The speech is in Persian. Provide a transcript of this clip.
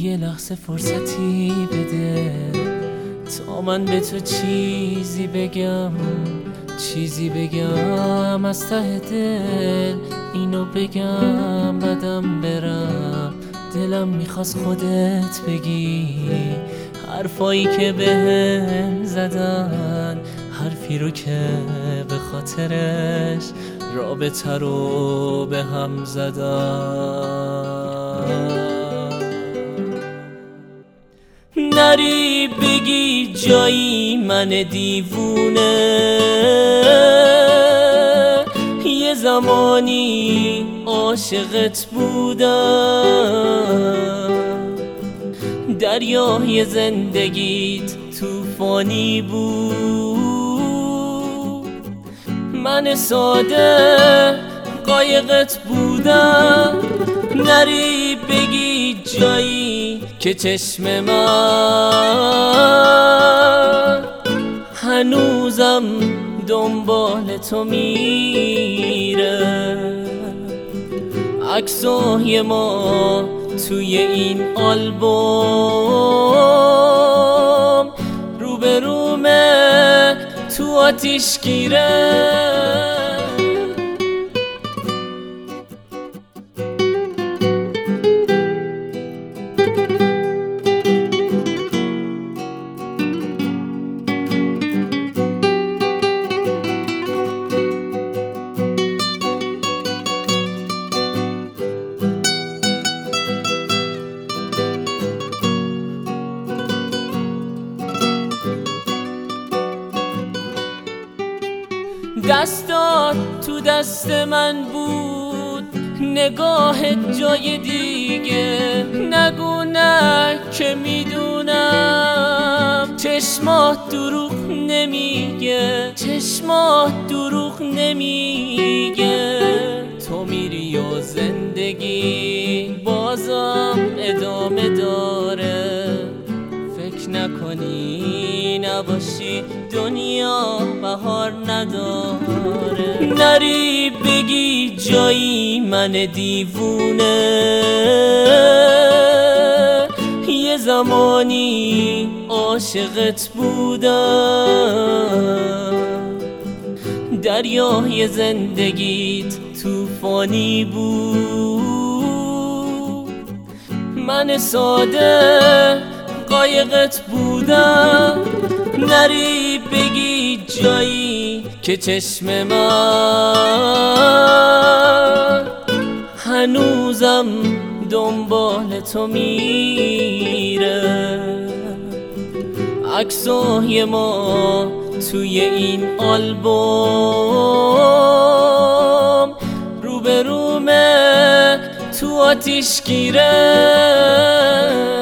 یه لحظه فرصتی بده تا من به تو چیزی بگم از ته دل اینو بگم بعدم برم. دلم میخواست خودت بگی حرفایی که بهم زدن، حرفی رو که به خاطرش رابطه رو به هم زدن. نری بگی جایی من دیوونه، یه زمانی عاشقت بودم، دریای زندگیت طوفانی بود، من ساده قایقت بودم. نری بگی جایی که چشم من هنوزم دنبال تو میره. عکسای ما توی این آلبوم روبرومه تو آتیشگیره. دستات تو دست من بود، نگاهت جای دیگه. نگو نه که میدونم چشمات دروغ نمیگه. تو میری و زندگی بازم ادامه داره. فکر نکنی نباشی دنیا بهار نداره. نری بگی جایی من دیوونه، یه زمانی عاشقت بودم، دریای زندگیت طوفانی بود، من ساده قایقت بودم. نری بگی جایی که چشم من هنوزم دنبال تو میره. عکسای ما توی این آلبوم روبرومه تو آتیشگیره.